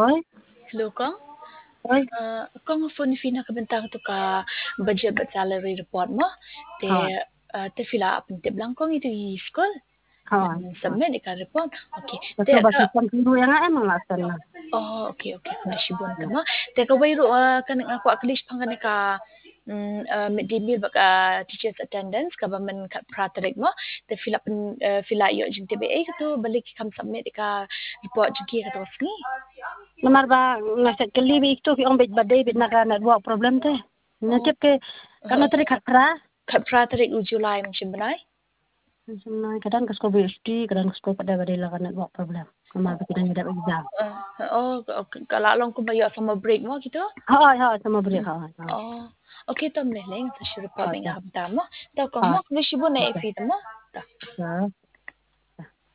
Oi, Hello, Kong. oi, Kong phone fina ka bentang tu ka budget but salary report mo. Te ha, te fill up te blank kong itu di school. ha, ha. Submit ka report. Okay. Te Betul ka basi pangkiru yang emang lah sana. oh okay okay kung nasibon ka mo. Te ka wayro kan ako aklis pang ka midday meal baka teachers attendance ka ba man ka pratarik mo. Te fill up yo jing TBA ka tu balik kam submit ka report jigi ka to ni. Lamar ba nasa kalibi ito ki ombit badai bit naka na dua problem teh. Natip ke kana tadi khatra. Kat pratarik u July macam benai. Semua kadang ke sekolah BSD, kadang ke sekolah pada badai lah kana dua problem. Lamar ba kita ngidak exam. Kalau long ko bayo sama break mo gitu. Ha, ha, sama beri ha. Ha. Oh, okay to mleleng sa report Ha, ning ha. habta mo. Ta ko Ha. mo kung sibo na ifit mo. Ta. Ha.